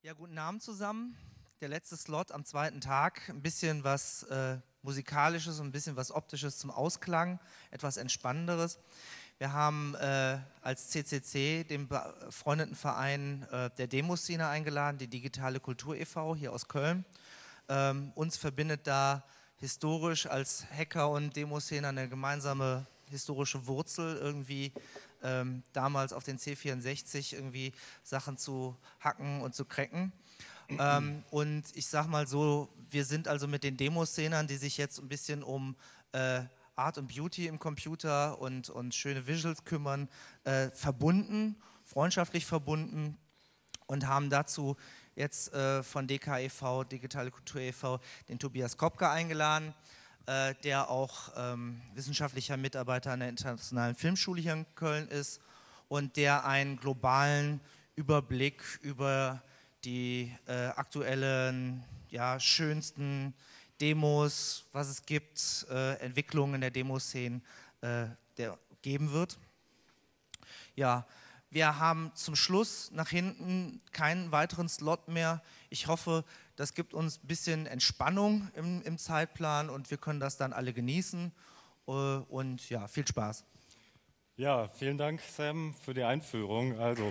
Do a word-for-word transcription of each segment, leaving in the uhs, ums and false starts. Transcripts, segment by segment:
Ja, guten Abend zusammen. Der letzte Slot am zweiten Tag. Ein bisschen was äh, Musikalisches und ein bisschen was Optisches zum Ausklang, etwas Entspannenderes. Wir haben äh, als C C C, dem befreundeten Verein äh, der Demoszene, eingeladen, die Digitale Kultur e V hier aus Köln. Ähm, uns verbindet da historisch als Hacker und Demoszene eine gemeinsame historische Wurzel, irgendwie ähm, damals auf den C vierundsechzig irgendwie Sachen zu hacken und zu cracken. Ähm, und ich sag mal so, wir sind also mit den Demoszenern, die sich jetzt ein bisschen um äh, Art und Beauty im Computer und, und schöne Visuals kümmern, äh, verbunden, freundschaftlich verbunden und haben dazu jetzt äh, von D K e V, Digitale Kultur e V, den Tobias Kopka eingeladen, äh, der auch ähm, wissenschaftlicher Mitarbeiter an der Internationalen Filmschule hier in Köln ist und der einen globalen Überblick über die äh, aktuellen, ja, schönsten Demos, was es gibt, äh, Entwicklungen in der Demoszene äh, der geben wird. Ja, wir haben zum Schluss nach hinten keinen weiteren Slot mehr. Ich hoffe, das gibt uns ein bisschen Entspannung im, im Zeitplan und wir können das dann alle genießen. Äh, und ja, viel Spaß. Ja, vielen Dank, Sam, für die Einführung. Also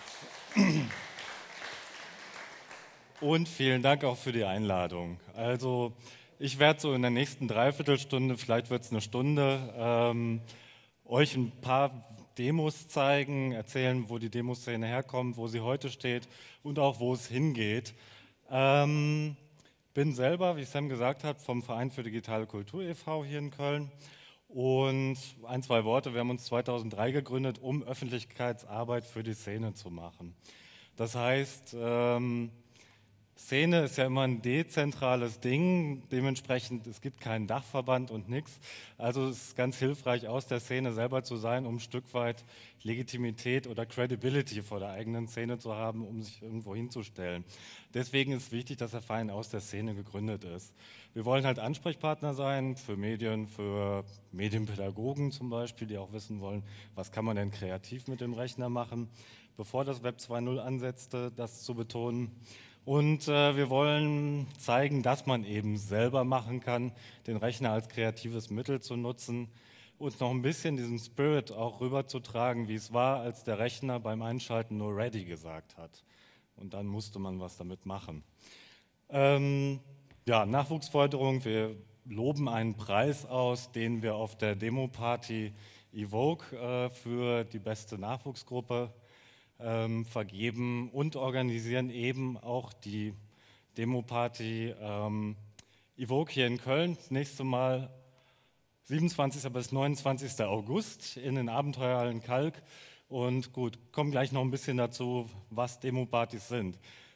und vielen Dank auch für die Einladung. Also ich werde so in der nächsten Dreiviertelstunde, vielleicht wird es eine Stunde, ähm, euch ein paar Demos zeigen, erzählen, wo die Demoszene herkommt, wo sie heute steht und auch wo es hingeht. Ähm, bin selber, wie Sam gesagt hat, vom Verein für Digitale Kultur e V hier in Köln. Und ein, zwei Worte, wir haben uns zweitausenddrei gegründet, um Öffentlichkeitsarbeit für die Szene zu machen. Das heißt, ähm, Szene ist ja immer ein dezentrales Ding, dementsprechend es gibt keinen Dachverband und nichts. Also es ist ganz hilfreich, aus der Szene selber zu sein, um ein Stück weit Legitimität oder Credibility vor der eigenen Szene zu haben, um sich irgendwo hinzustellen. Deswegen ist wichtig, dass der Verein aus der Szene gegründet ist. Wir wollen halt Ansprechpartner sein für Medien, für Medienpädagogen zum Beispiel, die auch wissen wollen, was kann man denn kreativ mit dem Rechner machen, bevor das Web zwei Punkt null ansetzte, das zu betonen. Und äh, wir wollen zeigen, dass man eben selber machen kann, den Rechner als kreatives Mittel zu nutzen und noch ein bisschen diesen Spirit auch rüberzutragen, wie es war, als der Rechner beim Einschalten nur ready gesagt hat. Und dann musste man was damit machen. Ähm, ja, Nachwuchsförderung, wir loben einen Preis aus, den wir auf der Demo-Party Evoke äh, für die beste Nachwuchsgruppe Ähm, vergeben und organisieren eben auch die Demo-Party ähm, Evoke hier in Köln. Das nächste Mal siebenundzwanzigsten bis neunundzwanzigsten August in den Abenteuerhallen Kalk. Und gut, kommen gleich noch ein bisschen dazu, was Demo-Partys sind.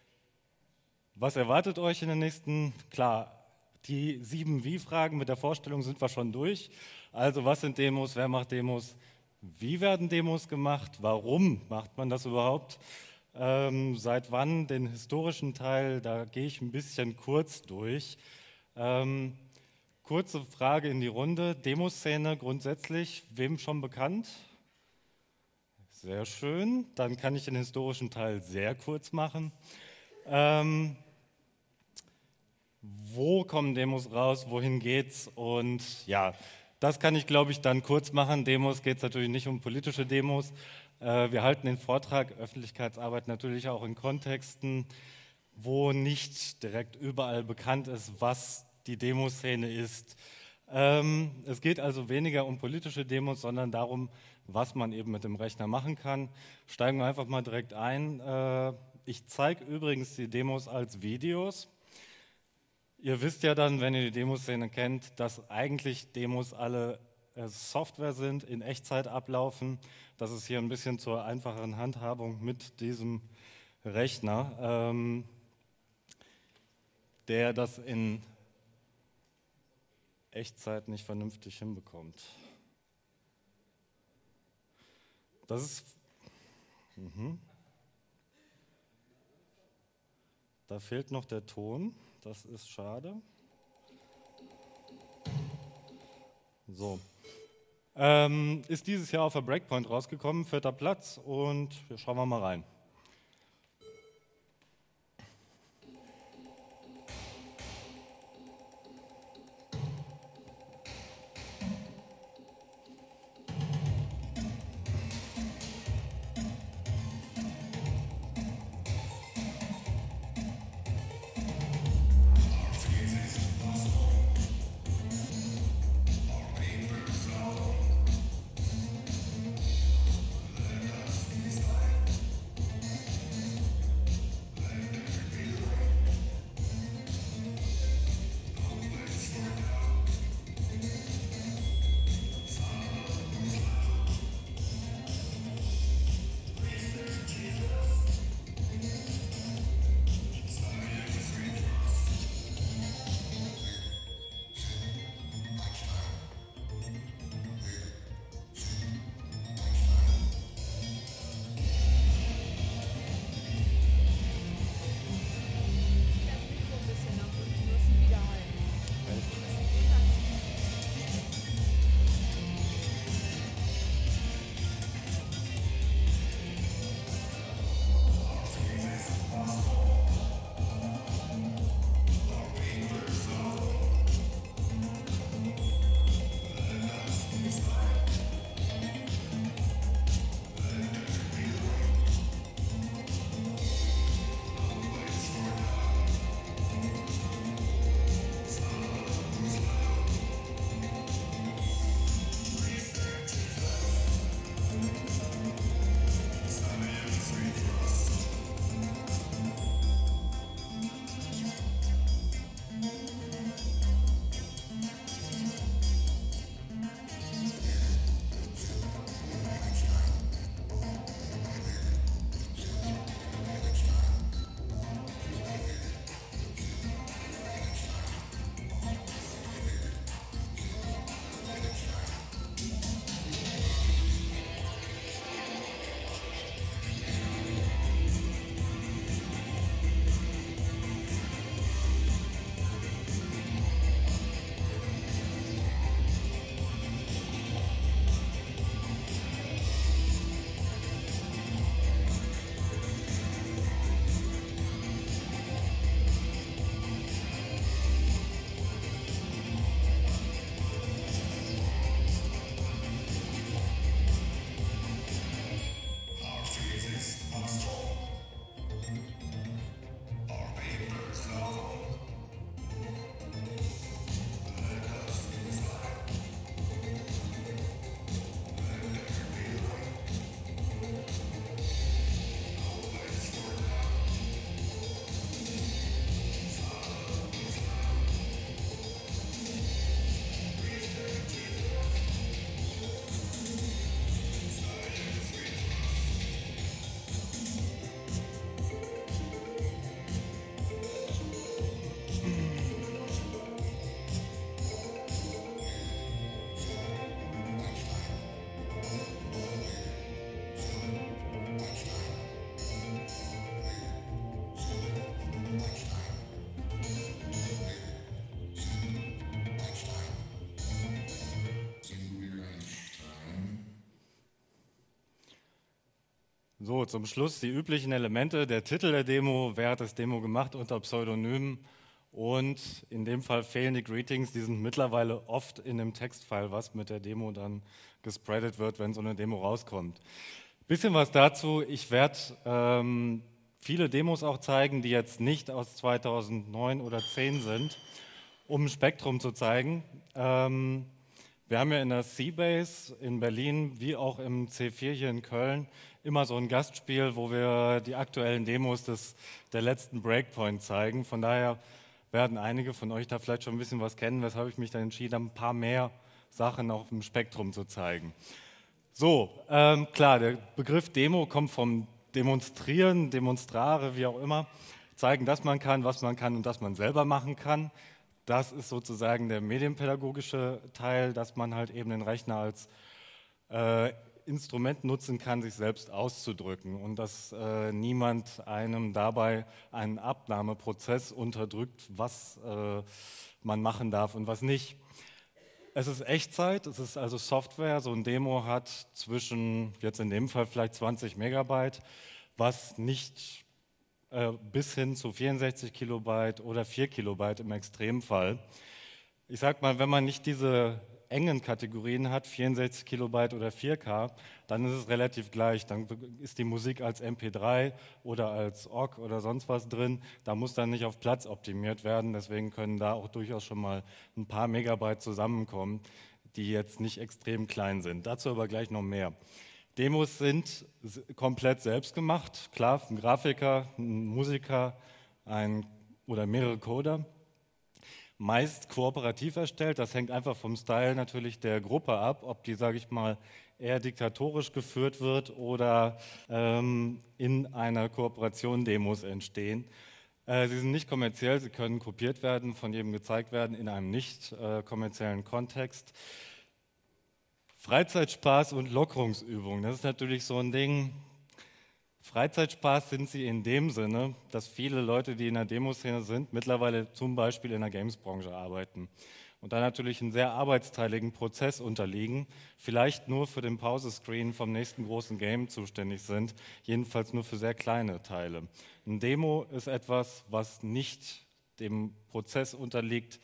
Was erwartet euch in den nächsten? Klar, die sieben Wie-Fragen mit der Vorstellung sind wir schon durch. Also was sind Demos, wer macht Demos? Wie werden Demos gemacht? Warum macht man das überhaupt? Ähm, seit wann? Den historischen Teil, da gehe ich ein bisschen kurz durch. Ähm, kurze Frage in die Runde. Demoszene grundsätzlich, wem schon bekannt? Sehr schön. Dann kann ich den historischen Teil sehr kurz machen. Ähm, wo kommen Demos raus? Wohin geht's? Und ja, das kann ich, glaube ich, dann kurz machen. Demos geht es natürlich nicht um politische Demos. Äh, wir halten den Vortrag Öffentlichkeitsarbeit natürlich auch in Kontexten, wo nicht direkt überall bekannt ist, was die Demoszene ist. Ähm, es geht also weniger um politische Demos, sondern darum, was man eben mit dem Rechner machen kann. Steigen wir einfach mal direkt ein. Äh, ich zeige übrigens die Demos als Videos. Ihr wisst ja dann, wenn ihr die Demoszene kennt, dass eigentlich Demos alle äh, Software sind, in Echtzeit ablaufen. Das ist hier ein bisschen zur einfacheren Handhabung mit diesem Rechner, ähm, der das in Echtzeit nicht vernünftig hinbekommt. Das ist... Mhm. Da fehlt noch der Ton. Das ist schade. So. Ähm, ist dieses Jahr auf der Breakpoint rausgekommen, vierter Platz, und wir schauen wir mal rein. So, zum Schluss die üblichen Elemente. Der Titel der Demo, wer hat das Demo gemacht unter Pseudonymen, und in dem Fall fehlen die Greetings, die sind mittlerweile oft in dem Textfile, was mit der Demo dann gespreadet wird, wenn so eine Demo rauskommt. Bisschen was dazu, ich werde ähm, viele Demos auch zeigen, die jetzt nicht aus zweitausendneun oder zehn sind, um ein Spektrum zu zeigen. Ähm, wir haben ja in der C-Base in Berlin wie auch im C vier hier in Köln immer so ein Gastspiel, wo wir die aktuellen Demos des, der letzten Breakpoint zeigen. Von daher werden einige von euch da vielleicht schon ein bisschen was kennen, weshalb ich mich dann entschieden habe, ein paar mehr Sachen auf dem Spektrum zu zeigen. So, ähm, klar, der Begriff Demo kommt vom Demonstrieren, Demonstrare, wie auch immer, zeigen, dass man kann, was man kann und dass man selber machen kann. Das ist sozusagen der medienpädagogische Teil, dass man halt eben den Rechner als äh, Instrument nutzen kann, sich selbst auszudrücken und dass äh, niemand einem dabei einen Abnahmeprozess unterdrückt, was äh, man machen darf und was nicht. Es ist Echtzeit, es ist also Software, so ein Demo hat zwischen, jetzt in dem Fall vielleicht zwanzig Megabyte, was nicht äh, bis hin zu vierundsechzig Kilobyte oder vier Kilobyte im Extremfall. Ich sag mal, wenn man nicht diese engen Kategorien hat, vierundsechzig Kilobyte oder vier K, dann ist es relativ gleich. Dann ist die Musik als M P drei oder als O G oder sonst was drin. Da muss dann nicht auf Platz optimiert werden. Deswegen können da auch durchaus schon mal ein paar Megabyte zusammenkommen, die jetzt nicht extrem klein sind. Dazu aber gleich noch mehr. Demos sind komplett selbst gemacht. Klar, ein Grafiker, ein Musiker ein, oder mehrere Coder. Meist kooperativ erstellt, das hängt einfach vom Style natürlich der Gruppe ab, ob die, sage ich mal, eher diktatorisch geführt wird oder ähm, in einer Kooperation Demos entstehen. Äh, sie sind nicht kommerziell, sie können kopiert werden, von jedem gezeigt werden in einem nicht äh, kommerziellen Kontext. Freizeitspaß und Lockerungsübungen, das ist natürlich so ein Ding. Freizeitspaß sind sie in dem Sinne, dass viele Leute, die in der Demoszene sind, mittlerweile zum Beispiel in der Games-Branche arbeiten und da natürlich einen sehr arbeitsteiligen Prozess unterliegen, vielleicht nur für den Pause-Screen vom nächsten großen Game zuständig sind, jedenfalls nur für sehr kleine Teile. Ein Demo ist etwas, was nicht dem Prozess unterliegt,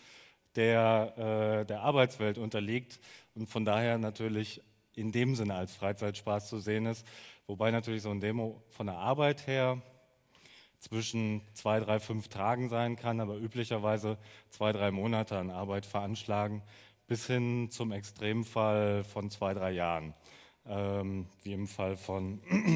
der äh, der Arbeitswelt unterliegt und von daher natürlich in dem Sinne als Freizeitspaß zu sehen ist. Wobei natürlich so ein Demo von der Arbeit her zwischen zwei, drei, fünf Tagen sein kann, aber üblicherweise zwei, drei Monate an Arbeit veranschlagen, bis hin zum Extremfall von zwei, drei Jahren, ähm, wie im Fall von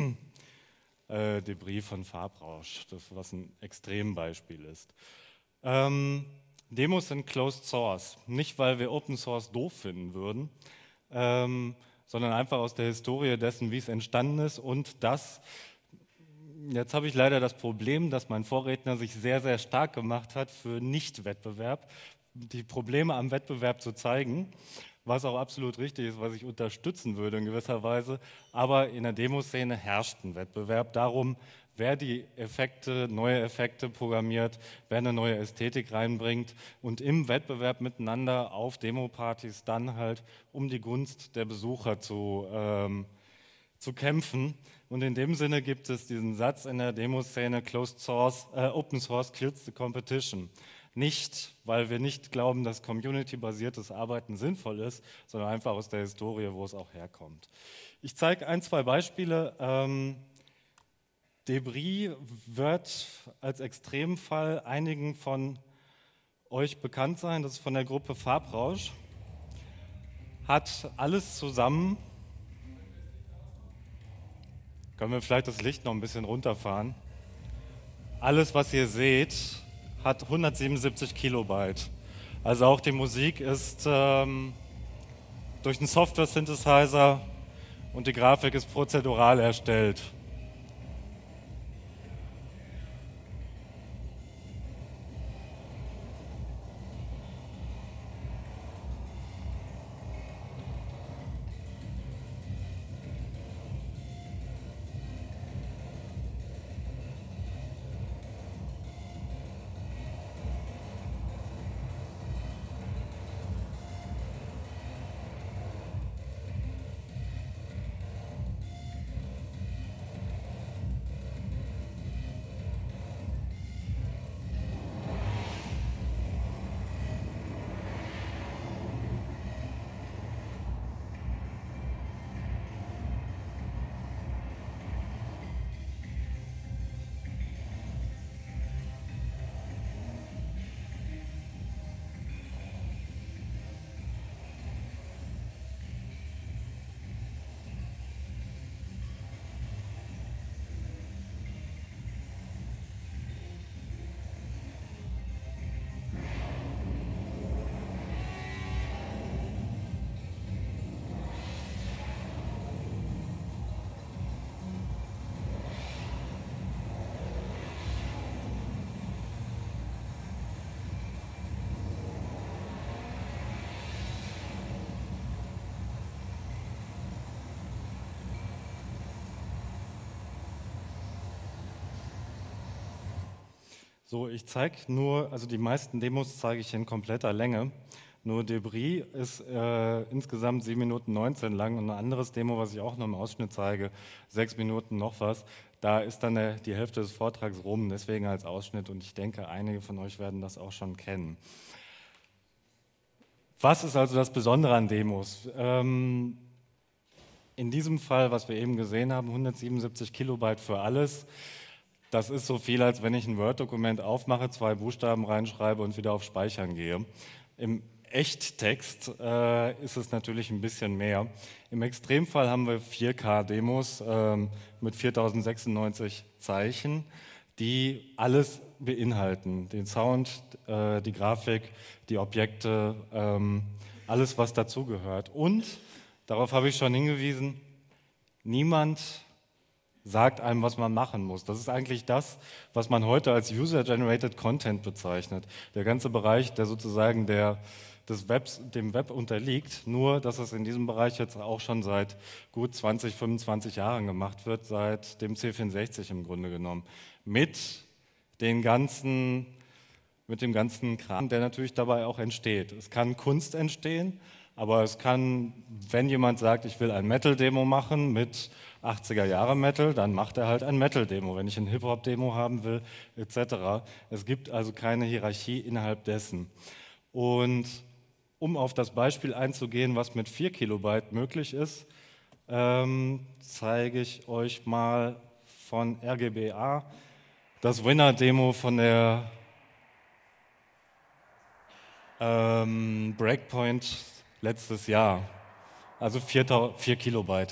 äh, Debris von Farbrausch, das was ein Extrembeispiel ist. Ähm, Demos sind Closed Source, nicht weil wir Open Source doof finden würden, ähm, sondern einfach aus der Historie dessen, wie es entstanden ist und das, jetzt habe ich leider das Problem, dass mein Vorredner sich sehr, sehr stark gemacht hat für Nicht-Wettbewerb, die Probleme am Wettbewerb zu zeigen, was auch absolut richtig ist, was ich unterstützen würde in gewisser Weise, aber in der Demoszene herrscht ein Wettbewerb darum, wer die Effekte, neue Effekte programmiert, wer eine neue Ästhetik reinbringt und im Wettbewerb miteinander auf Demopartys dann halt um die Gunst der Besucher zu, ähm, zu kämpfen. Und in dem Sinne gibt es diesen Satz in der Demoszene, Closed Source, äh, Open Source kills the competition. Nicht, weil wir nicht glauben, dass community-basiertes Arbeiten sinnvoll ist, sondern einfach aus der Historie, wo es auch herkommt. Ich zeige ein, zwei Beispiele. Ähm, Debris wird als Extremfall einigen von euch bekannt sein, das ist von der Gruppe Farbrausch, hat alles zusammen, können wir vielleicht das Licht noch ein bisschen runterfahren, alles was ihr seht, hat hundertsiebenundsiebzig Kilobyte, also auch die Musik ist ähm, durch einen Software-Synthesizer und die Grafik ist prozedural erstellt. So, ich zeige nur, also die meisten Demos zeige ich in kompletter Länge. Nur Debris ist äh, insgesamt sieben Minuten neunzehn lang und ein anderes Demo, was ich auch noch im Ausschnitt zeige, sechs Minuten noch was. Da ist dann der, die Hälfte des Vortrags rum, deswegen als Ausschnitt und ich denke, einige von euch werden das auch schon kennen. Was ist also das Besondere an Demos? Ähm, in diesem Fall, was wir eben gesehen haben, hundertsiebenundsiebzig Kilobyte für alles. Das ist so viel, als wenn ich ein Word-Dokument aufmache, zwei Buchstaben reinschreibe und wieder auf Speichern gehe. Im Echttext äh, ist es natürlich ein bisschen mehr. Im Extremfall haben wir vier K-Demos ähm, mit viertausendsechsundneunzig Zeichen, die alles beinhalten. Den Sound, äh, die Grafik, die Objekte, ähm, alles, was dazugehört. Und, darauf habe ich schon hingewiesen, niemand sagt einem, was man machen muss. Das ist eigentlich das, was man heute als User-Generated Content bezeichnet. Der ganze Bereich, der sozusagen der, des Webs, dem Web unterliegt, nur dass es in diesem Bereich jetzt auch schon seit gut zwanzig, fünfundzwanzig Jahren gemacht wird, seit dem C vierundsechzig im Grunde genommen. Mit, den ganzen, mit dem ganzen Kram, der natürlich dabei auch entsteht. Es kann Kunst entstehen, aber es kann, wenn jemand sagt, ich will ein Metal-Demo machen mit achtziger-Jahre-Metal, dann macht er halt ein Metal-Demo, wenn ich ein Hip-Hop-Demo haben will, et cetera. Es gibt also keine Hierarchie innerhalb dessen. Und um auf das Beispiel einzugehen, was mit vier Kilobyte möglich ist, ähm, zeige ich euch mal von R G B A das Winner-Demo von der ähm, Breakpoint letztes Jahr, also vier Kilobyte.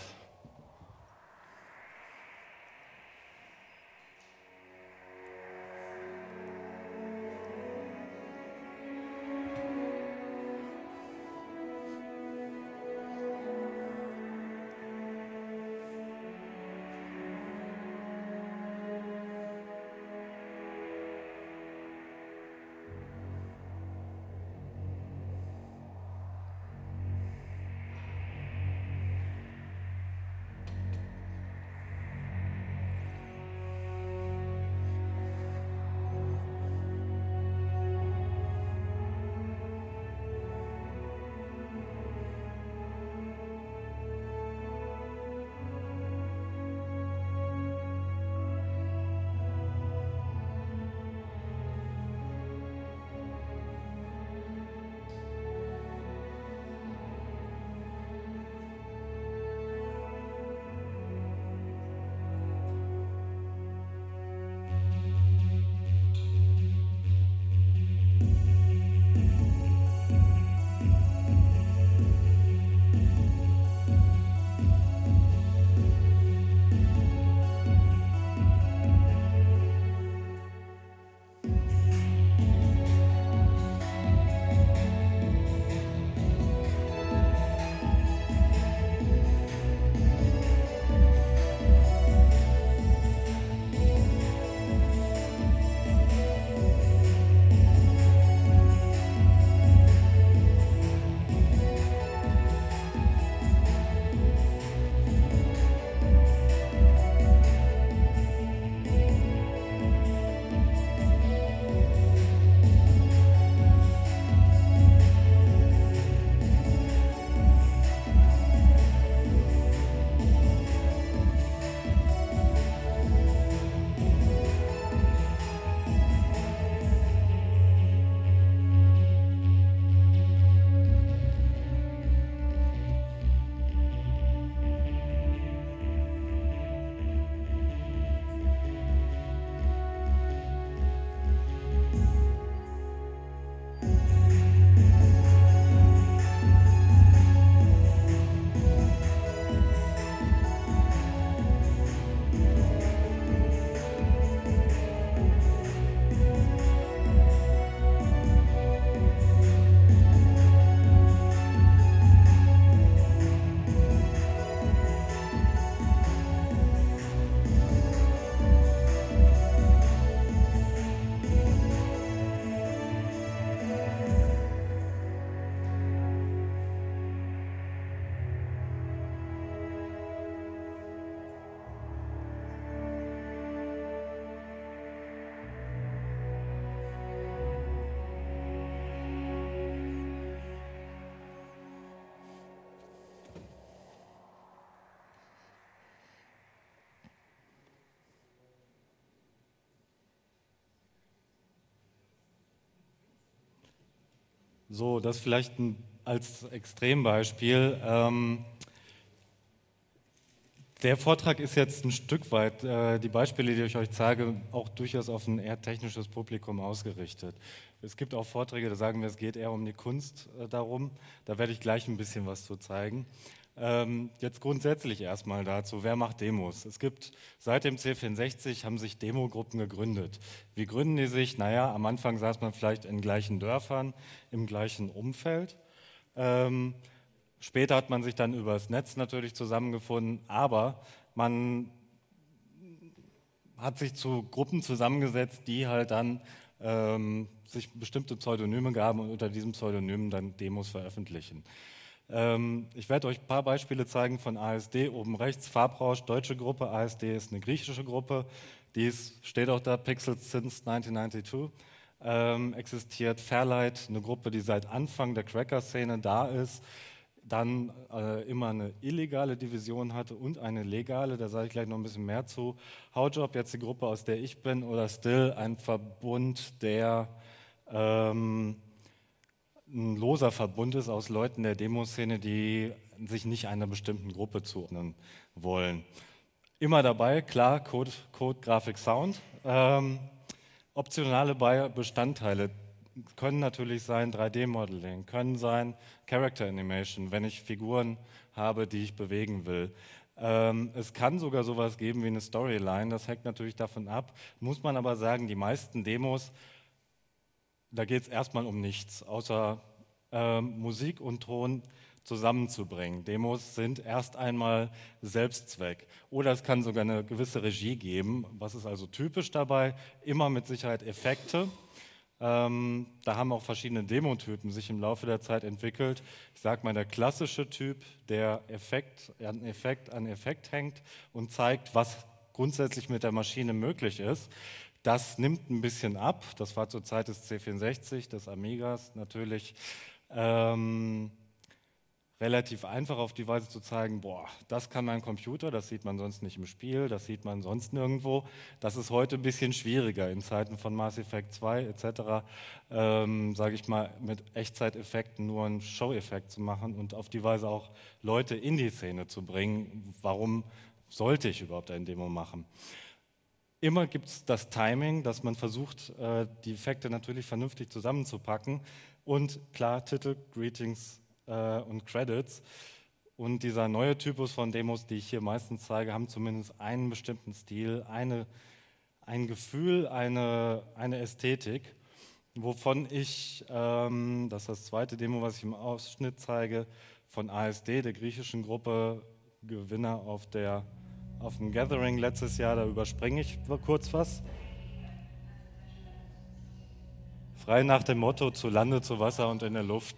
So, das vielleicht ein, als Extrembeispiel. Ähm, Der Vortrag ist jetzt ein Stück weit, äh, die Beispiele, die ich euch zeige, auch durchaus auf ein eher technisches Publikum ausgerichtet. Es gibt auch Vorträge, da sagen wir, es geht eher um die Kunst äh, darum. Da werde ich gleich ein bisschen was zu zeigen. Ähm, jetzt grundsätzlich erstmal dazu, wer macht Demos? Es gibt seit dem C vierundsechzig haben sich Demogruppen gegründet. Wie gründen die sich? Naja, am Anfang saß man vielleicht in gleichen Dörfern, im gleichen Umfeld. Ähm, Später hat man sich dann übers Netz natürlich zusammengefunden, aber man hat sich zu Gruppen zusammengesetzt, die halt dann ähm, sich bestimmte Pseudonyme gaben und unter diesen Pseudonymen dann Demos veröffentlichen. Ähm, ich werde euch ein paar Beispiele zeigen von A S D, oben rechts, Farbrausch, deutsche Gruppe, A S D ist eine griechische Gruppe, die ist, steht auch da, Pixels since neunzehnhundertneunundneunzig. Ähm, existiert Fairlight, eine Gruppe, die seit Anfang der Cracker-Szene da ist, dann äh, immer eine illegale Division hatte und eine legale, da sage ich gleich noch ein bisschen mehr zu. Howjob, jetzt die Gruppe, aus der ich bin, oder Still, ein Verbund, der ähm, ein loser Verbund ist aus Leuten der Demoszene, die sich nicht einer bestimmten Gruppe zuordnen wollen. Immer dabei, klar, Code, Code Grafik, Sound. Ähm, optionale Bestandteile können natürlich sein drei D-Modeling, können sein Character Animation, wenn ich Figuren habe, die ich bewegen will. Ähm, es kann sogar sowas geben wie eine Storyline, das hängt natürlich davon ab. Muss man aber sagen, die meisten Demos, da geht es erstmal um nichts, außer ähm, Musik und Ton zusammenzubringen. Demos sind erst einmal Selbstzweck. Oder es kann sogar eine gewisse Regie geben. Was ist also typisch dabei? Immer mit Sicherheit Effekte. Ähm, da haben auch verschiedene Demotypen sich im Laufe der Zeit entwickelt. Ich sage mal, der klassische Typ, der Effekt an Effekt an Effekt hängt und zeigt, was grundsätzlich mit der Maschine möglich ist. Das nimmt ein bisschen ab. Das war zur Zeit des C vierundsechzig, des Amigas natürlich ähm, relativ einfach auf die Weise zu zeigen, boah, das kann mein Computer, das sieht man sonst nicht im Spiel, das sieht man sonst nirgendwo. Das ist heute ein bisschen schwieriger in Zeiten von Mass Effect zwei et cetera, ähm, sage ich mal, mit Echtzeiteffekten nur einen Show-Effekt zu machen und auf die Weise auch Leute in die Szene zu bringen. Warum sollte ich überhaupt ein Demo machen? Immer gibt es das Timing, dass man versucht, äh, die Effekte natürlich vernünftig zusammenzupacken und klar, Titel, Greetings, und Credits. Und dieser neue Typus von Demos, die ich hier meistens zeige, haben zumindest einen bestimmten Stil, eine, ein Gefühl, eine, eine Ästhetik, wovon ich, ähm, das ist das zweite Demo, was ich im Ausschnitt zeige, von A S D, der griechischen Gruppe, Gewinner auf, der, auf dem Gathering letztes Jahr, da überspringe ich kurz was. Frei nach dem Motto, zu Lande, zu Wasser und in der Luft.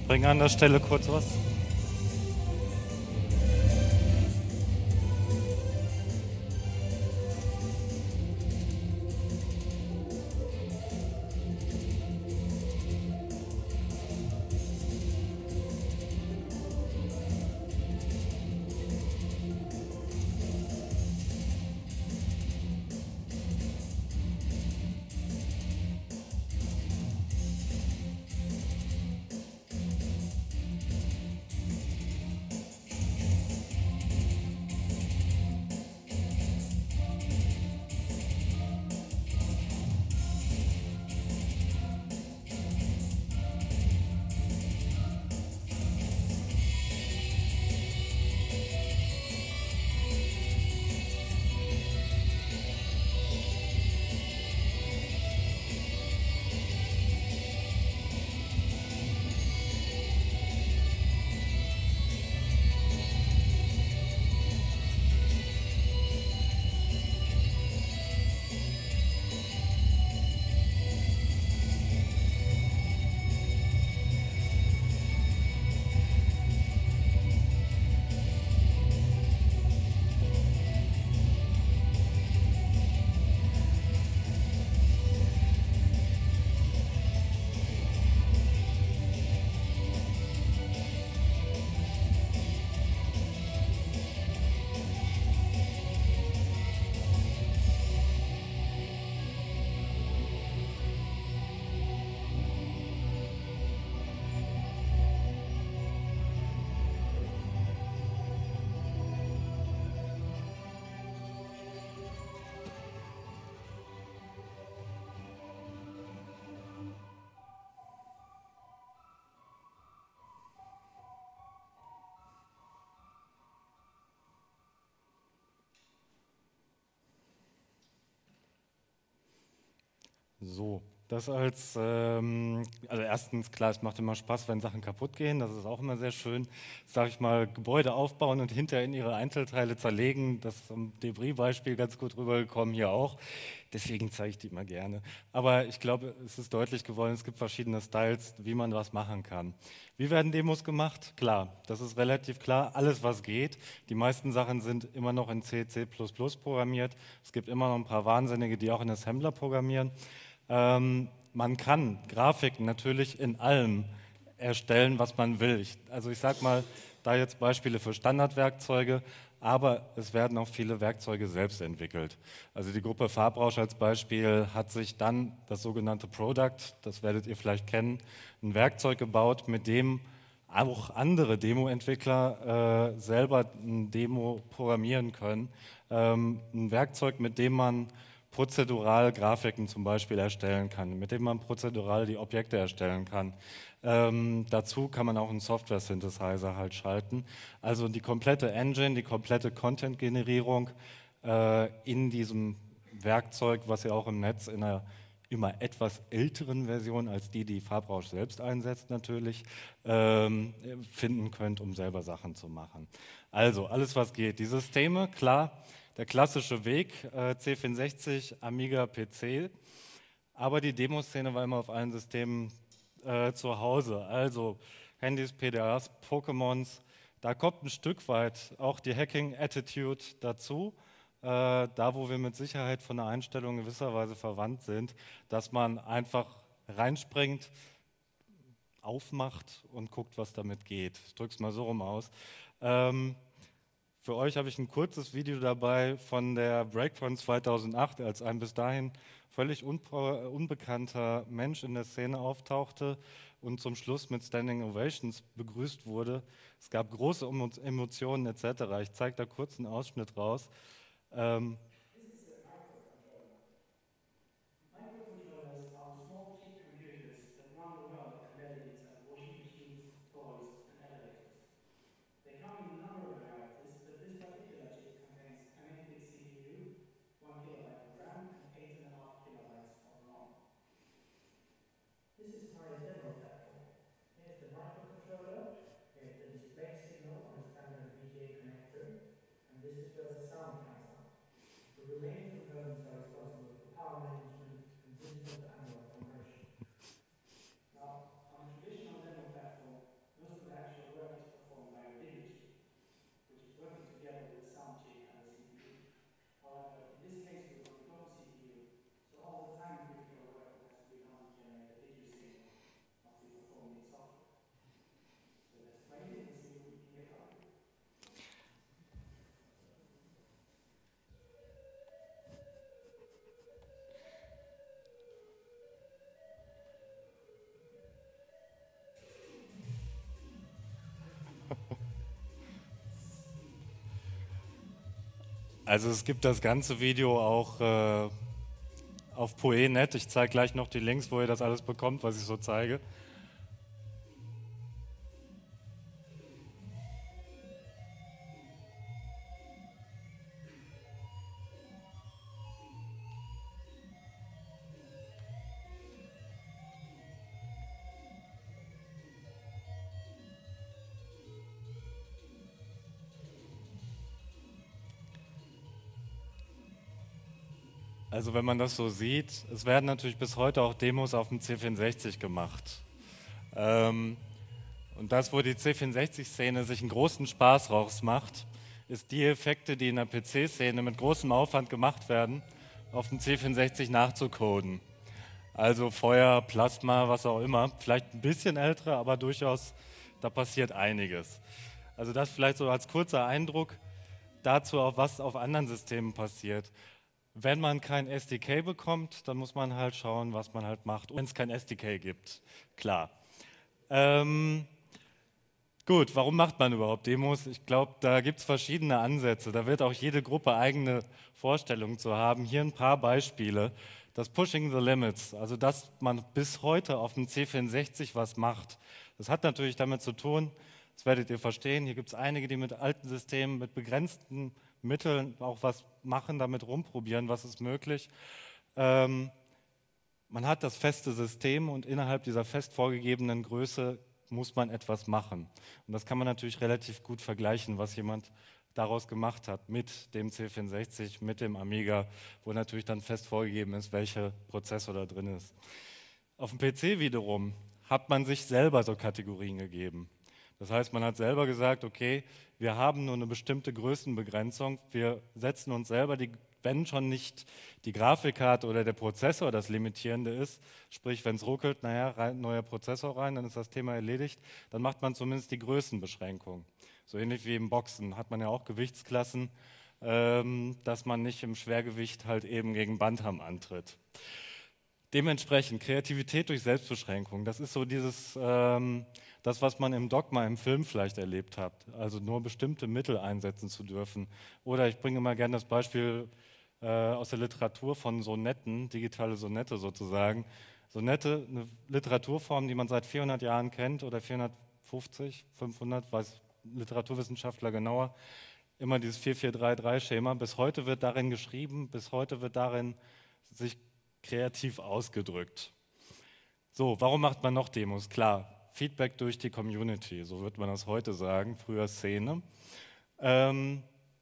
überspringe an der Stelle kurz was. So, das als, ähm, also erstens, klar, es macht immer Spaß, wenn Sachen kaputt gehen, das ist auch immer sehr schön. Sag ich mal, Gebäude aufbauen und hinterher in ihre Einzelteile zerlegen, das ist am Debris-Beispiel ganz gut rübergekommen, hier auch. Deswegen zeige ich die immer gerne. Aber ich glaube, es ist deutlich geworden, es gibt verschiedene Styles, wie man was machen kann. Wie werden Demos gemacht? Klar, das ist relativ klar, alles was geht. Die meisten Sachen sind immer noch in C, C plus plus programmiert. Es gibt immer noch ein paar Wahnsinnige, die auch in Assembler programmieren. Ähm, man kann Grafiken natürlich in allem erstellen, was man will. Ich, also ich sage mal, da jetzt Beispiele für Standardwerkzeuge, aber es werden auch viele Werkzeuge selbst entwickelt. Also die Gruppe Farbrausch als Beispiel hat sich dann das sogenannte Product, das werdet ihr vielleicht kennen, ein Werkzeug gebaut, mit dem auch andere Demo-Entwickler äh, selber ein Demo programmieren können. Ähm, ein Werkzeug, mit dem man prozedural Grafiken zum Beispiel erstellen kann, mit dem man prozedural die Objekte erstellen kann. Ähm, dazu kann man auch einen Software-Synthesizer halt schalten. Also die komplette Engine, die komplette Content-Generierung äh, in diesem Werkzeug, was ihr auch im Netz in einer immer etwas älteren Version als die, die Farbrausch selbst einsetzt natürlich, ähm, finden könnt, um selber Sachen zu machen. Also alles, was geht. Die Systeme, klar, der klassische Weg, äh, C vierundsechzig, Amiga, P C, aber die Demoszene war immer auf allen Systemen äh, zu Hause. Also Handys, P D As, Pokémons, da kommt ein Stück weit auch die Hacking-Attitude dazu, äh, da wo wir mit Sicherheit von der Einstellung gewisserweise verwandt sind, dass man einfach reinspringt, aufmacht und guckt, was damit geht. Ich drücke es mal so rum aus. Ähm, Für euch habe ich ein kurzes Video dabei von der BreakCon zweitausendacht, als ein bis dahin völlig unbekannter Mensch in der Szene auftauchte und zum Schluss mit Standing Ovations begrüßt wurde. Es gab große Emotionen et cetera. Ich zeige da kurz einen Ausschnitt raus. Ähm, Microcontrollers are small cheap computers that run the world like embedded inside washing machines, toys, and elevators. They come in a number of varieties, but this particular chip contains an eight bit C P U, one kilobyte of RAM, and eight and a half kilobytes of ROM. This is Harry's demo platform. Here's the microcontroller, here's the display signal on a standard V G A connector, and this is where the sound comes out. The remaining components are responsible for power management and digital to analog conversion. Now, on a traditional demo platform, Also es gibt das ganze Video auch äh, auf Poe Punkt net. Ich zeige gleich noch die Links, wo ihr das alles bekommt, was ich so zeige. Also wenn man das so sieht, es werden natürlich bis heute auch Demos auf dem C vierundsechzig gemacht. Ähm, und das, wo die C vierundsechzig-Szene sich einen großen Spaß raus macht, ist die Effekte, die in der P C-Szene mit großem Aufwand gemacht werden, auf dem C vierundsechzig nachzucoden. Also Feuer, Plasma, was auch immer. Vielleicht ein bisschen ältere, aber durchaus, da passiert einiges. Also das vielleicht so als kurzer Eindruck dazu, auch was auf anderen Systemen passiert. Wenn man kein S D K bekommt, dann muss man halt schauen, was man halt macht, wenn es kein S D K gibt, klar. Ähm, gut, warum macht man überhaupt Demos? Ich glaube, da gibt es verschiedene Ansätze. Da wird auch jede Gruppe eigene Vorstellungen zu haben. Hier ein paar Beispiele. Das Pushing the Limits, also dass man bis heute auf dem C vierundsechzig was macht. Das hat natürlich damit zu tun, das werdet ihr verstehen, hier gibt es einige, die mit alten Systemen, mit begrenzten Mitteln auch was machen, damit rumprobieren, was ist möglich. Ähm, man hat das feste System und innerhalb dieser fest vorgegebenen Größe muss man etwas machen. Und das kann man natürlich relativ gut vergleichen, was jemand daraus gemacht hat mit dem C vierundsechzig, mit dem Amiga, wo natürlich dann fest vorgegeben ist, welcher Prozessor da drin ist. Auf dem P C wiederum hat man sich selber so Kategorien gegeben. Das heißt, man hat selber gesagt, okay, wir haben nur eine bestimmte Größenbegrenzung, wir setzen uns selber, die, wenn schon nicht die Grafikkarte oder der Prozessor das Limitierende ist, sprich, wenn es ruckelt, naja, rein, neuer Prozessor rein, dann ist das Thema erledigt, dann macht man zumindest die Größenbeschränkung. So ähnlich wie im Boxen hat man ja auch Gewichtsklassen, ähm, dass man nicht im Schwergewicht halt eben gegen Bantam antritt. Dementsprechend Kreativität durch Selbstbeschränkung, das ist so dieses... Ähm, Das, was man im Dogma, im Film vielleicht erlebt hat, also nur bestimmte Mittel einsetzen zu dürfen. Oder ich bringe mal gerne das Beispiel äh, aus der Literatur von Sonetten, digitale Sonette sozusagen. Sonette, eine Literaturform, die man seit vierhundert Jahren kennt oder vierhundertfünfzig, fünfhundert, weiß Literaturwissenschaftler genauer, immer dieses vier vier drei drei Schema. Bis heute wird darin geschrieben, bis heute wird darin sich kreativ ausgedrückt. So, warum macht man noch Demos? Klar. Feedback durch die Community, so wird man das heute sagen, früher Szene. Ähm,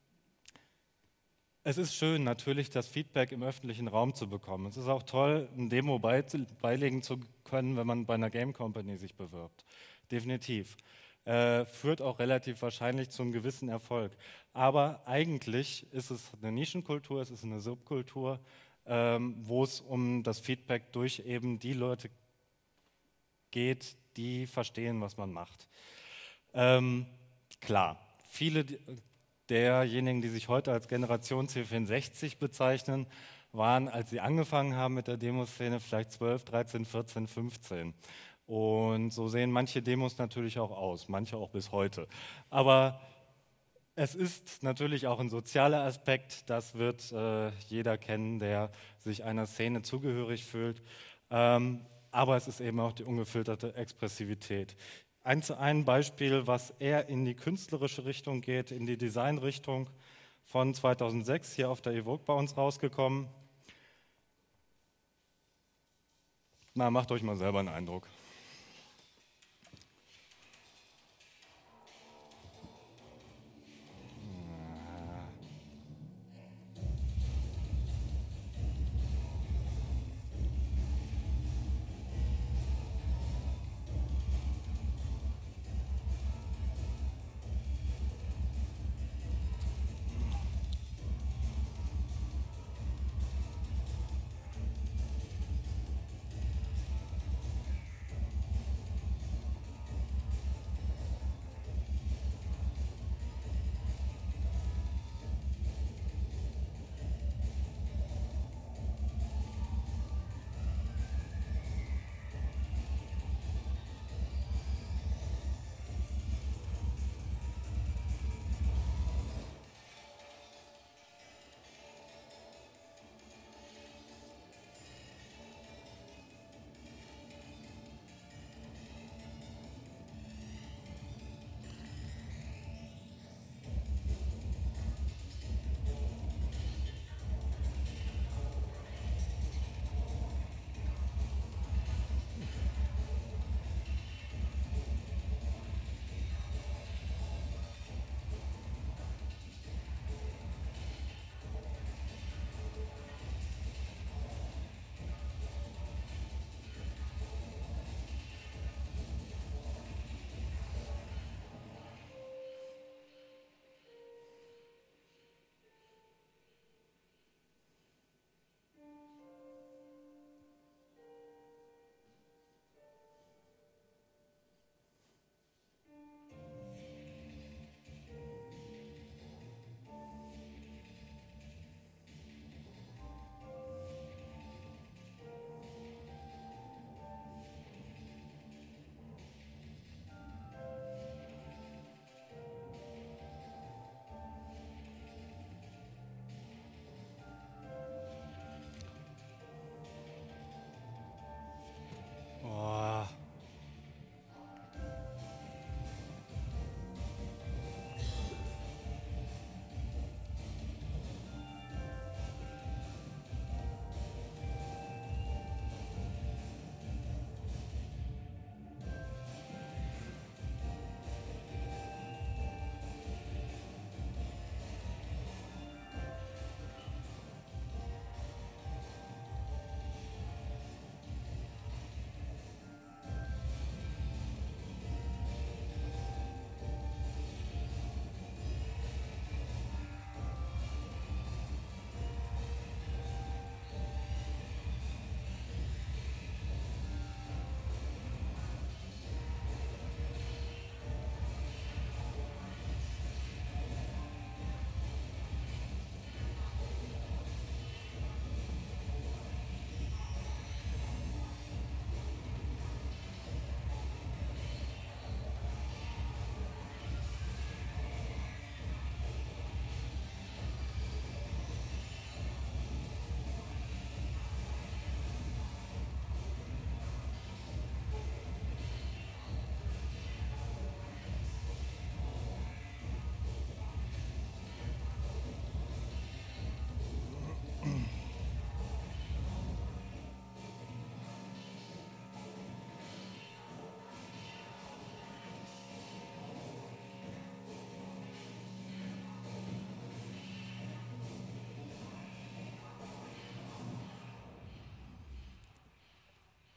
es ist schön, natürlich das Feedback im öffentlichen Raum zu bekommen. Es ist auch toll, ein Demo beilegen zu können, wenn man bei einer Game Company sich bewirbt. Definitiv. Äh, führt auch relativ wahrscheinlich zu einem gewissen Erfolg. Aber eigentlich ist es eine Nischenkultur, es ist eine Subkultur, ähm, wo es um das Feedback durch eben die Leute geht, die verstehen, was man macht. Ähm, klar, viele derjenigen, die sich heute als Generation C vierundsechzig bezeichnen, waren, als sie angefangen haben mit der Demoszene, vielleicht zwölf, dreizehn, vierzehn, fünfzehn. Und so sehen manche Demos natürlich auch aus, manche auch bis heute. Aber es ist natürlich auch ein sozialer Aspekt, das wird äh, jeder kennen, der sich einer Szene zugehörig fühlt. Ähm, Aber es ist eben auch die ungefilterte Expressivität. Ein, ein Beispiel, was eher in die künstlerische Richtung geht, in die Designrichtung von zweitausendsechs, hier auf der Evoke bei uns rausgekommen. Na, macht euch mal selber einen Eindruck.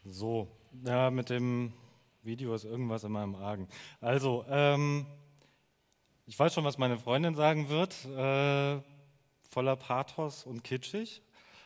So, ja, mit dem Video ist irgendwas in meinem Argen. Also, ähm, ich weiß schon, was meine Freundin sagen wird, äh, voller Pathos und kitschig,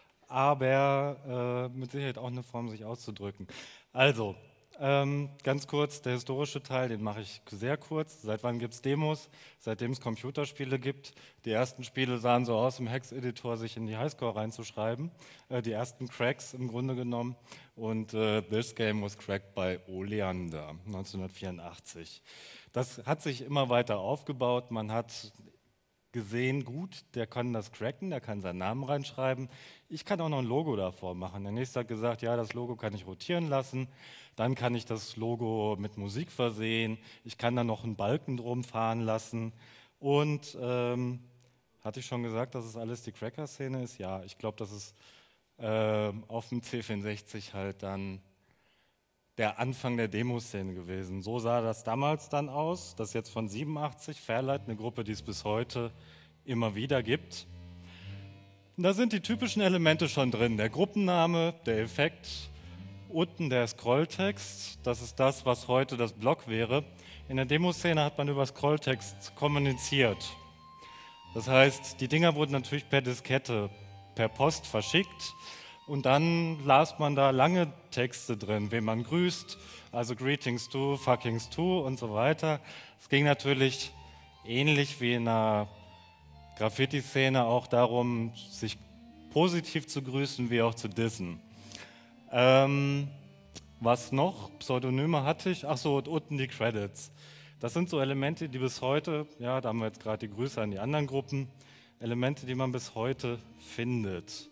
aber äh, mit Sicherheit auch eine Form, sich auszudrücken. Also, ähm, ganz kurz, der historische Teil, den mache ich sehr kurz. Seit wann gibt es Demos? Seitdem es Computerspiele gibt. Die ersten Spiele sahen so aus, im Hex-Editor sich in die Highscore reinzuschreiben. Äh, die ersten Cracks im Grunde genommen. Und äh, This Game was cracked by Oleander, neunzehnhundertvierundachtzig. Das hat sich immer weiter aufgebaut. Man hat gesehen, gut, der kann das cracken, der kann seinen Namen reinschreiben. Ich kann auch noch ein Logo davor machen. Der nächste hat gesagt, ja, das Logo kann ich rotieren lassen. Dann kann ich das Logo mit Musik versehen. Ich kann da noch einen Balken drum fahren lassen. Und ähm, hatte ich schon gesagt, dass es alles die Cracker-Szene ist? Ja, ich glaube, das ist äh, auf dem C vierundsechzig halt dann der Anfang der Demoszene gewesen. So sah das damals dann aus. Das ist jetzt von siebenundachtzig, Fairlight, eine Gruppe, die es bis heute immer wieder gibt. Und da sind die typischen Elemente schon drin. Der Gruppenname, der Effekt, unten der Scrolltext. Das ist das, was heute das Blog wäre. In der Demoszene hat man über Scrolltext kommuniziert. Das heißt, die Dinger wurden natürlich per Diskette, per Post verschickt. Und dann las man da lange Texte drin, wen man grüßt, also Greetings to, Fuckings to und so weiter. Es ging natürlich ähnlich wie in einer Graffiti-Szene auch darum, sich positiv zu grüßen, wie auch zu dissen. Ähm, was noch? Pseudonyme hatte ich. Achso, und unten die Credits. Das sind so Elemente, die bis heute, ja, da haben wir jetzt gerade die Grüße an die anderen Gruppen, Elemente, die man bis heute findet.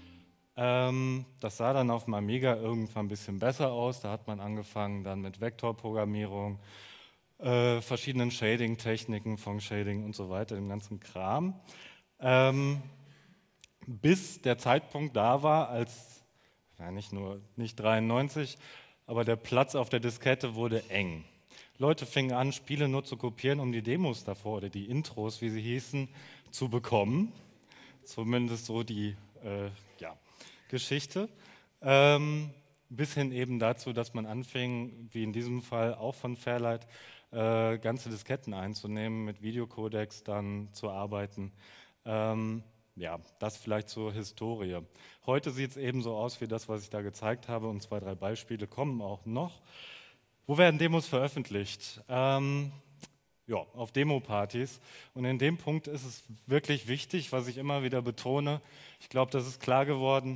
Das sah dann auf dem Amiga irgendwann ein bisschen besser aus. Da hat man angefangen dann mit Vektorprogrammierung, äh, verschiedenen Shading-Techniken, Font-Shading und so weiter, dem ganzen Kram. Ähm, bis der Zeitpunkt da war, als, ja, nicht nur nicht dreiundneunzig, aber der Platz auf der Diskette wurde eng. Leute fingen an, Spiele nur zu kopieren, um die Demos davor oder die Intros, wie sie hießen, zu bekommen. Zumindest so die, äh, ja. Geschichte, ähm, bis hin eben dazu, dass man anfing, wie in diesem Fall auch von Fairlight, äh, ganze Disketten einzunehmen, mit Videocodecs dann zu arbeiten. Ähm, ja, das vielleicht zur Historie. Heute sieht es eben so aus wie das, was ich da gezeigt habe, und zwei, drei Beispiele kommen auch noch. Wo werden Demos veröffentlicht? Ähm, ja, auf Demo-Partys. Und in dem Punkt ist es wirklich wichtig, was ich immer wieder betone, ich glaube, das ist klar geworden,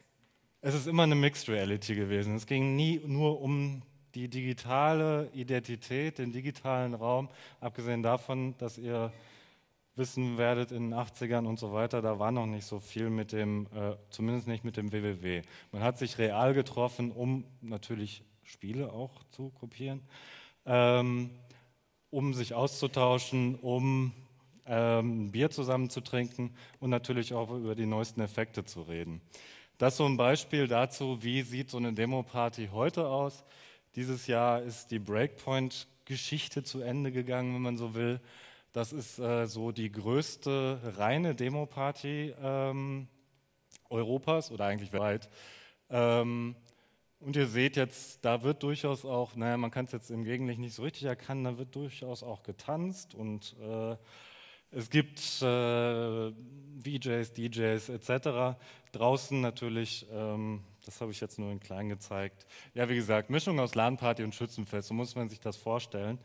es ist immer eine Mixed Reality gewesen. Es ging nie nur um die digitale Identität, den digitalen Raum, abgesehen davon, dass ihr wissen werdet, in den achtzigern und so weiter, da war noch nicht so viel mit dem, äh, zumindest nicht mit dem W W W. Man hat sich real getroffen, um natürlich Spiele auch zu kopieren, ähm, um sich auszutauschen, um ähm, ein Bier zusammen zu trinken und natürlich auch über die neuesten Effekte zu reden. Das ist so ein Beispiel dazu, wie sieht so eine Demo-Party heute aus. Dieses Jahr ist die Breakpoint-Geschichte zu Ende gegangen, wenn man so will. Das ist äh, so die größte reine Demo-Party ähm, Europas oder eigentlich weltweit. Ähm, und ihr seht jetzt, da wird durchaus auch, naja, man kann es jetzt im Gegenlicht nicht so richtig erkennen, da wird durchaus auch getanzt und äh, es gibt äh, V Js, D Js et cetera. Draußen natürlich, ähm, das habe ich jetzt nur in klein gezeigt. Ja, wie gesagt, Mischung aus LAN-Party und Schützenfest, so muss man sich das vorstellen.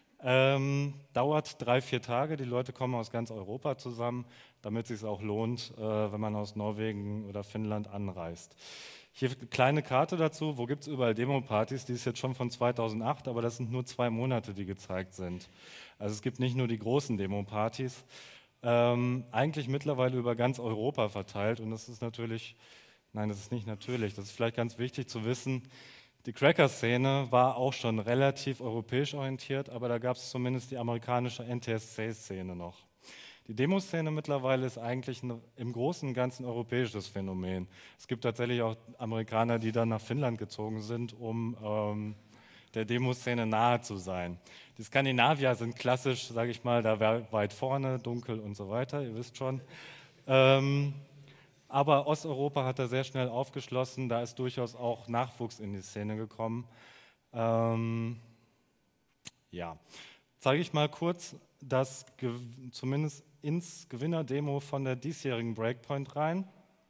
Ähm, dauert drei, vier Tage, die Leute kommen aus ganz Europa zusammen, damit es sich auch lohnt, äh, wenn man aus Norwegen oder Finnland anreist. Hier eine kleine Karte dazu, wo gibt es überall Demo-Partys, die ist jetzt schon von zweitausendacht, aber das sind nur zwei Monate, die gezeigt sind. Also es gibt nicht nur die großen Demo-Partys, ähm, eigentlich mittlerweile über ganz Europa verteilt und das ist natürlich, nein, das ist nicht natürlich, das ist vielleicht ganz wichtig zu wissen, die Cracker-Szene war auch schon relativ europäisch orientiert, aber da gab es zumindest die amerikanische N T S C-Szene noch. Die Demoszene mittlerweile ist eigentlich ein, im Großen und Ganzen europäisches Phänomen. Es gibt tatsächlich auch Amerikaner, die dann nach Finnland gezogen sind, um ähm, der Demoszene nahe zu sein. Die Skandinavier sind klassisch, sage ich mal, da weit vorne, dunkel und so weiter, ihr wisst schon. Ähm, Aber Osteuropa hat da sehr schnell aufgeschlossen, da ist durchaus auch Nachwuchs in die Szene gekommen. Ähm, ja, zeige ich mal kurz das zumindest ins Gewinnerdemo von der diesjährigen Breakpoint rein.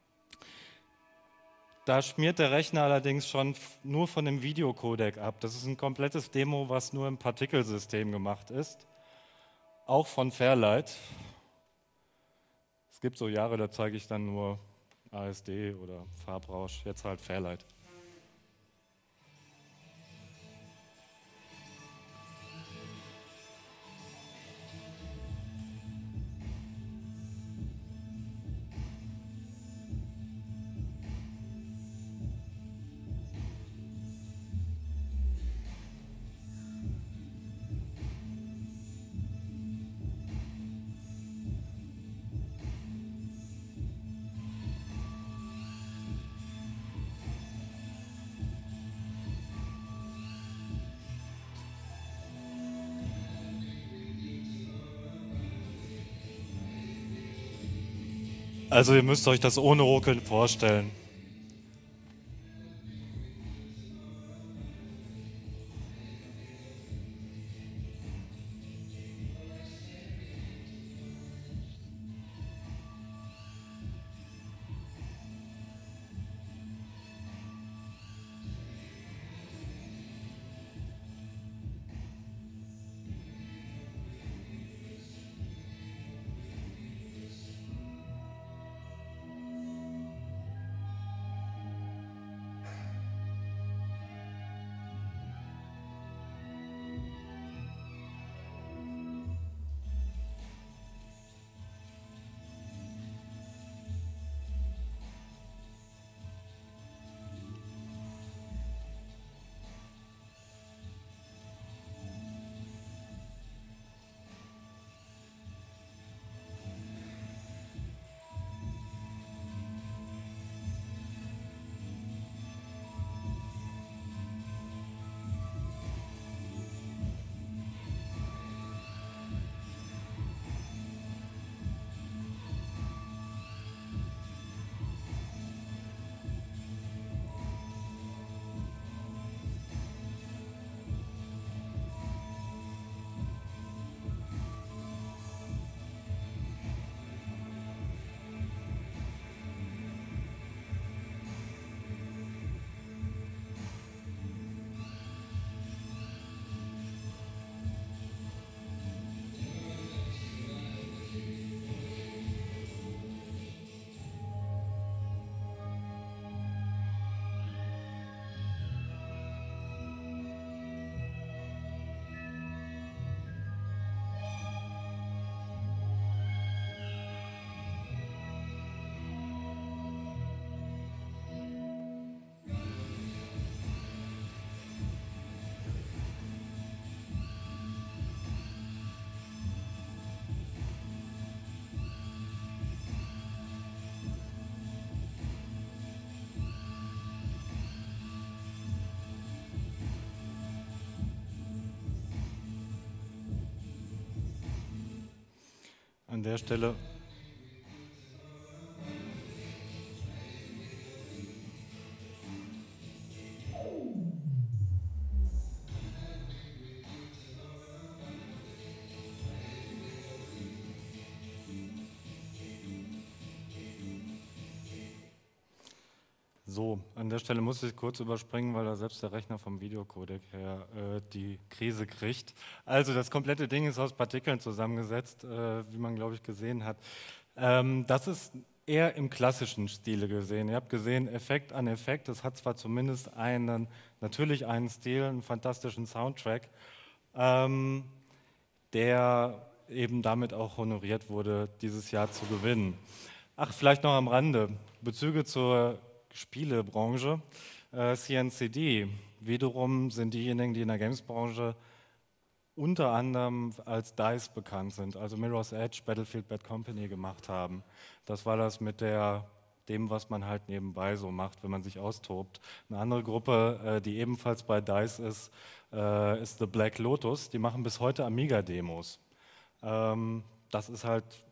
Da schmiert der Rechner allerdings schon nur von dem Videocodec ab. Das ist ein komplettes Demo, was nur im Partikelsystem gemacht ist, auch von Fairlight. Es gibt so Jahre, da zeige ich dann nur A S D oder Farbrausch, jetzt halt Fairlight. Also ihr müsst euch das ohne Ruckeln vorstellen. An der Stelle So, an der Stelle muss ich kurz überspringen, weil da selbst der Rechner vom Videocodec her äh, die Krise kriegt. Also das komplette Ding ist aus Partikeln zusammengesetzt, äh, wie man, glaube ich, gesehen hat. Ähm, das ist eher im klassischen Stile gesehen. Ihr habt gesehen, Effekt an Effekt. Das hat zwar zumindest einen, natürlich einen Stil, einen fantastischen Soundtrack, ähm, der eben damit auch honoriert wurde, dieses Jahr zu gewinnen. Ach, vielleicht noch am Rande, Bezüge zur Spielebranche, äh, C N C D, wiederum sind diejenigen, die in der Games-Branche unter anderem als DICE bekannt sind, also Mirror's Edge, Battlefield Bad Company gemacht haben. Das war das mit der, dem, was man halt nebenbei so macht, wenn man sich austobt. Eine andere Gruppe, äh, die ebenfalls bei DICE ist, äh, ist The Black Lotus, die machen bis heute Amiga-Demos. Ähm, das ist halt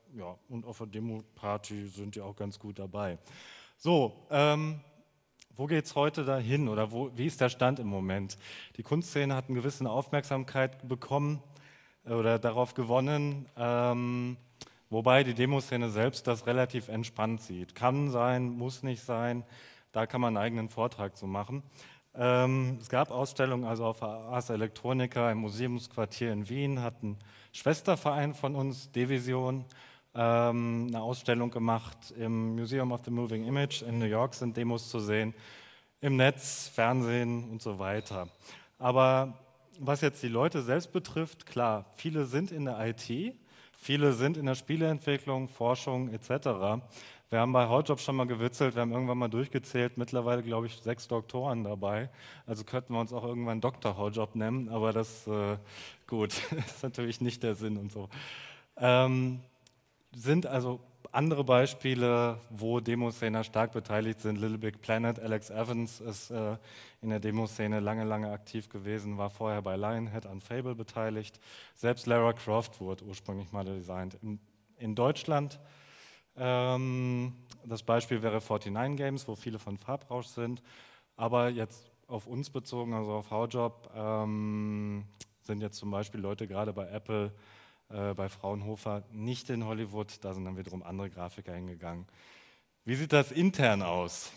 ja, und auf der Demo-Party sind die auch ganz gut dabei. So, ähm, wo geht es heute dahin oder wo, wie ist der Stand im Moment? Die Kunstszene hat eine gewisse Aufmerksamkeit bekommen äh, oder darauf gewonnen, ähm, wobei die Demoszene selbst das relativ entspannt sieht. Kann sein, muss nicht sein, da kann man einen eigenen Vortrag zu machen. Ähm, es gab Ausstellungen also auf der Ars Electronica im Museumsquartier in Wien, hat ein Schwesterverein von uns, D-Vision, ähm, eine Ausstellung gemacht. Im Museum of the Moving Image in New York sind Demos zu sehen, im Netz, Fernsehen und so weiter. Aber was jetzt die Leute selbst betrifft, klar, viele sind in der I T, viele sind in der Spieleentwicklung, Forschung et cetera. Wir haben bei Hautjob schon mal gewitzelt, wir haben irgendwann mal durchgezählt, mittlerweile glaube ich sechs Doktoren dabei. Also könnten wir uns auch irgendwann Doktor Hautjob nennen, aber das äh, gut, ist natürlich nicht der Sinn und so. Ähm, sind also andere Beispiele, wo Demoszene stark beteiligt sind. Little Big Planet, Alex Evans ist äh, in der Demoszene lange, lange aktiv gewesen, war vorher bei Lionhead an Fable beteiligt. Selbst Lara Croft wurde ursprünglich mal designt. In, in Deutschland, ähm, das Beispiel wäre neunundvierzig Games, wo viele von Farbrausch sind. Aber jetzt auf uns bezogen, also auf Hautjob, ähm, sind jetzt zum Beispiel Leute gerade bei Apple, bei Fraunhofer, nicht in Hollywood, da sind dann wiederum andere Grafiker hingegangen. Wie sieht das intern aus?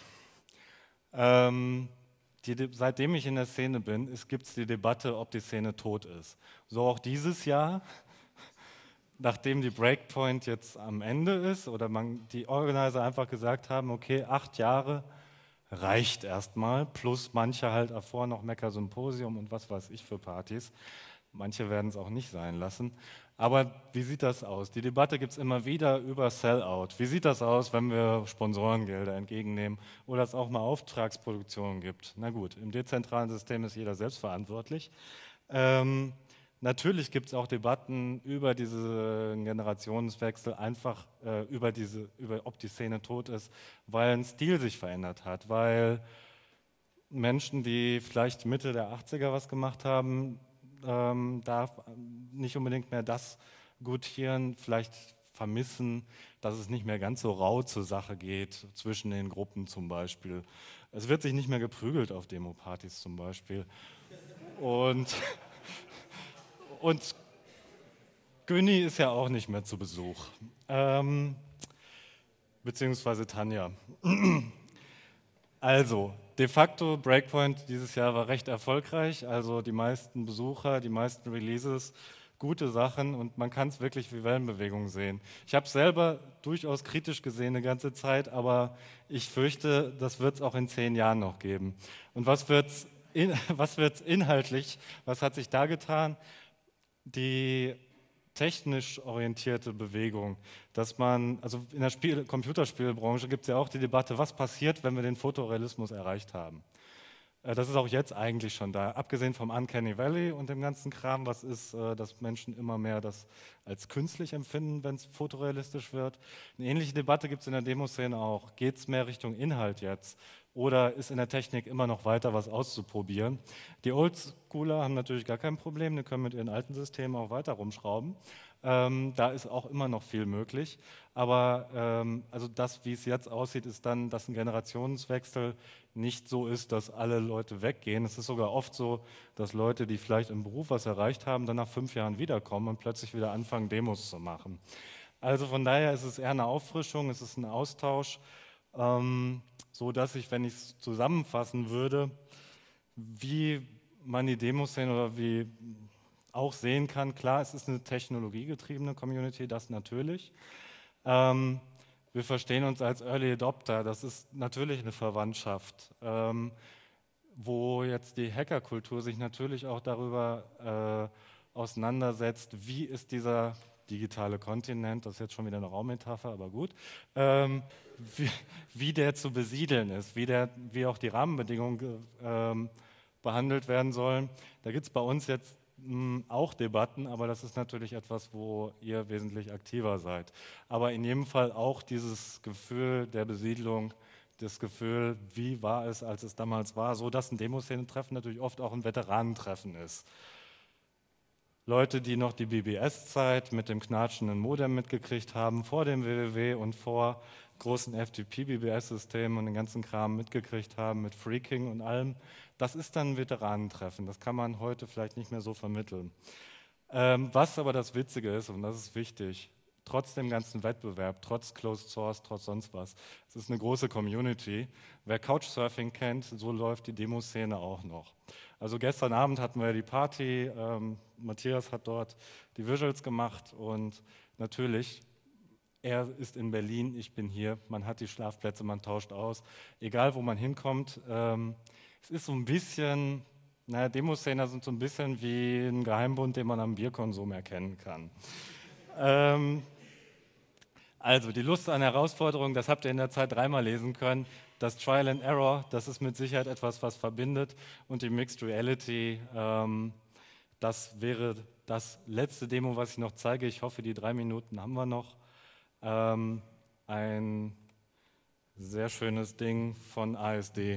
Ähm, die, seitdem ich in der Szene bin, gibt es die Debatte, ob die Szene tot ist. So auch dieses Jahr, nachdem die Breakpoint jetzt am Ende ist oder man, die Organizer einfach gesagt haben, okay, acht Jahre reicht erstmal, plus manche halt davor noch Mecker-Symposium und was weiß ich für Partys. Manche werden es auch nicht sein lassen. Aber wie sieht das aus? Die Debatte gibt es immer wieder über Sellout. Wie sieht das aus, wenn wir Sponsorengelder entgegennehmen oder es auch mal Auftragsproduktionen gibt? Na gut, im dezentralen System ist jeder selbstverantwortlich. Ähm, natürlich gibt es auch Debatten über diesen Generationswechsel, einfach äh, über, diese, über ob die Szene tot ist, weil ein Stil sich verändert hat, weil Menschen, die vielleicht Mitte der achtziger was gemacht haben, Ähm, darf nicht unbedingt mehr das gutieren, vielleicht vermissen, dass es nicht mehr ganz so rau zur Sache geht, zwischen den Gruppen zum Beispiel. Es wird sich nicht mehr geprügelt auf Demopartys zum Beispiel. Und, und Günni ist ja auch nicht mehr zu Besuch. Ähm, beziehungsweise Tanja. Also, de facto, Breakpoint dieses Jahr war recht erfolgreich, also die meisten Besucher, die meisten Releases, gute Sachen und man kann es wirklich wie Wellenbewegung sehen. Ich habe es selber durchaus kritisch gesehen eine ganze Zeit, aber ich fürchte, das wird es auch in zehn Jahren noch geben. Und was wird es in, was wird's inhaltlich, was hat sich da getan? Die technisch orientierte Bewegung, dass man, also in der Spiel, Computerspielbranche gibt es ja auch die Debatte, was passiert, wenn wir den Fotorealismus erreicht haben. Das ist auch jetzt eigentlich schon da, abgesehen vom Uncanny Valley und dem ganzen Kram, was ist, dass Menschen immer mehr das als künstlich empfinden, wenn es fotorealistisch wird. Eine ähnliche Debatte gibt es in der Demoszene auch. Geht es mehr Richtung Inhalt jetzt oder ist in der Technik immer noch weiter was auszuprobieren? Die Oldschooler haben natürlich gar kein Problem, die können mit ihren alten Systemen auch weiter rumschrauben. Ähm, da ist auch immer noch viel möglich. Aber ähm, also das, wie es jetzt aussieht, ist dann, dass ein Generationswechsel nicht so ist, dass alle Leute weggehen. Es ist sogar oft so, dass Leute, die vielleicht im Beruf was erreicht haben, dann nach fünf Jahren wiederkommen und plötzlich wieder anfangen, Demos zu machen. Also von daher ist es eher eine Auffrischung, es ist ein Austausch, ähm, so dass ich, wenn ich es zusammenfassen würde, wie man die Demoszene oder wie auch sehen kann, klar, es ist eine technologiegetriebene Community, das natürlich. Ähm, wir verstehen uns als Early Adopter, das ist natürlich eine Verwandtschaft, ähm, wo jetzt die Hackerkultur sich natürlich auch darüber äh, auseinandersetzt, wie ist dieser digitale Kontinent, das ist jetzt schon wieder eine Raummetapher, aber gut, ähm, wie, wie der zu besiedeln ist, wie, der, wie auch die Rahmenbedingungen ähm, behandelt werden sollen. Da gibt es bei uns jetzt mh, auch Debatten, aber das ist natürlich etwas, wo ihr wesentlich aktiver seid. Aber in jedem Fall auch dieses Gefühl der Besiedlung, das Gefühl, wie war es, als es damals war, so dass ein Demoszene-Treffen natürlich oft auch ein Veteranentreffen ist. Leute, die noch die B B S-Zeit mit dem knatschenden Modem mitgekriegt haben, vor dem W W W und vor großen F T P-B B S-Systemen und den ganzen Kram mitgekriegt haben mit Freaking und allem. Das ist dann ein Veteranentreffen. Das kann man heute vielleicht nicht mehr so vermitteln. Ähm, was aber das Witzige ist, und das ist wichtig, trotz dem ganzen Wettbewerb, trotz Closed Source, trotz sonst was, es ist eine große Community. Wer Couchsurfing kennt, so läuft die Demoszene auch noch. Also gestern Abend hatten wir die Party, ähm, Matthias hat dort die Visuals gemacht und natürlich, er ist in Berlin, ich bin hier, man hat die Schlafplätze, man tauscht aus, egal wo man hinkommt. Ähm, es ist so ein bisschen, naja, Demoszene sind so ein bisschen wie ein Geheimbund, den man am Bierkonsum erkennen kann. ähm, also die Lust an Herausforderungen, das habt ihr in der Zeit dreimal lesen können. Das Trial and Error, das ist mit Sicherheit etwas, was verbindet. Und die Mixed Reality, ähm, das wäre das letzte Demo, was ich noch zeige. Ich hoffe, die drei Minuten haben wir noch. Ähm, ein sehr schönes Ding von A S D.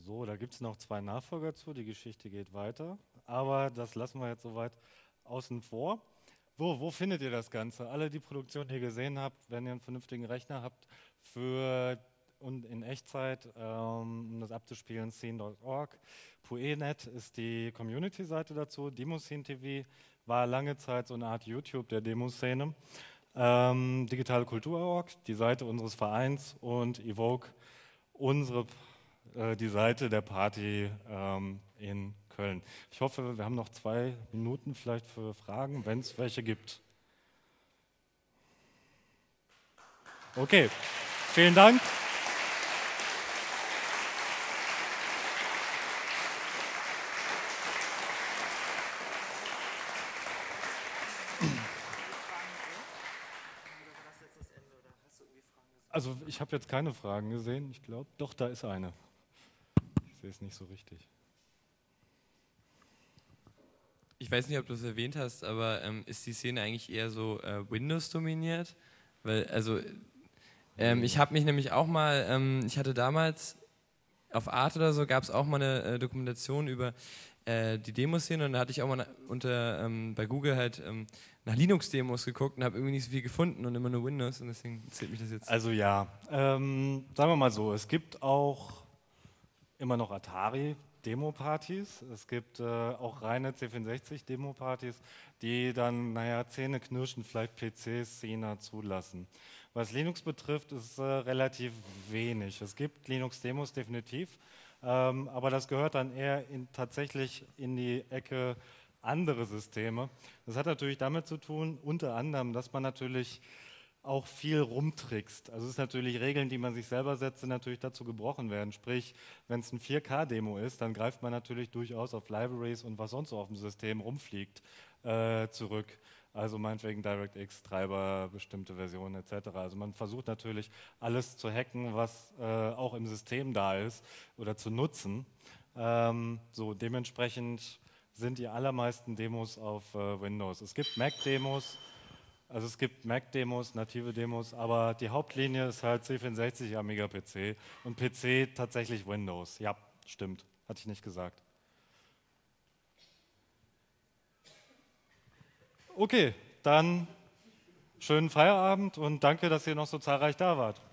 So, da gibt es noch zwei Nachfolger zu, die Geschichte geht weiter, aber das lassen wir jetzt soweit außen vor. Wo, wo findet ihr das Ganze? Alle die Produktionen, die ihr gesehen habt, wenn ihr einen vernünftigen Rechner habt, für und in Echtzeit, ähm, um das abzuspielen, scene punkt org. Puenet ist die Community-Seite dazu. Demoscene T V war lange Zeit so eine Art YouTube der Demoszene. Ähm, Digitale Kultur Punkt org, die Seite unseres Vereins, und Evoke, unsere, äh, die Seite der Party ähm, in Köln. Ich hoffe, wir haben noch zwei Minuten vielleicht für Fragen, wenn es welche gibt. Okay, vielen Dank. Also ich habe jetzt keine Fragen gesehen, ich glaube, doch, da ist eine. Ich sehe es nicht so richtig. Ich weiß nicht, ob du es erwähnt hast, aber ähm, ist die Szene eigentlich eher so äh, Windows dominiert? Weil, also, ähm, ich habe mich nämlich auch mal, ähm, ich hatte damals auf Arte oder so, gab es auch mal eine äh, Dokumentation über äh, die Demoszene, und da hatte ich auch mal unter, ähm, bei Google halt ähm, nach Linux-Demos geguckt und habe irgendwie nicht so viel gefunden und immer nur Windows, und deswegen zählt mich das jetzt. Also ja, ähm, sagen wir mal so, es gibt auch immer noch Atari Demo-Partys, es gibt äh, auch reine C vierundsechzig Demo-Partys, die dann, naja, zähneknirschend vielleicht P C-Szene zulassen. Was Linux betrifft, ist äh, relativ wenig. Es gibt Linux-Demos definitiv, ähm, aber das gehört dann eher in, tatsächlich in die Ecke andere Systeme. Das hat natürlich damit zu tun, unter anderem, dass man natürlich auch viel rumtrickst. Also es ist natürlich Regeln, die man sich selber setzt, sind natürlich dazu gebrochen werden. Sprich, wenn es ein vier K Demo ist, dann greift man natürlich durchaus auf Libraries und was sonst so auf dem System rumfliegt äh, zurück. Also meinetwegen DirectX, Treiber, bestimmte Versionen et cetera. Also man versucht natürlich alles zu hacken, was äh, auch im System da ist oder zu nutzen. Ähm, so dementsprechend sind die allermeisten Demos auf äh, Windows. Es gibt Mac-Demos, also es gibt Mac-Demos, native Demos, aber die Hauptlinie ist halt C vierundsechzig, Amiga P C und P C tatsächlich Windows. Ja, stimmt, hatte ich nicht gesagt. Okay, dann schönen Feierabend und danke, dass ihr noch so zahlreich da wart.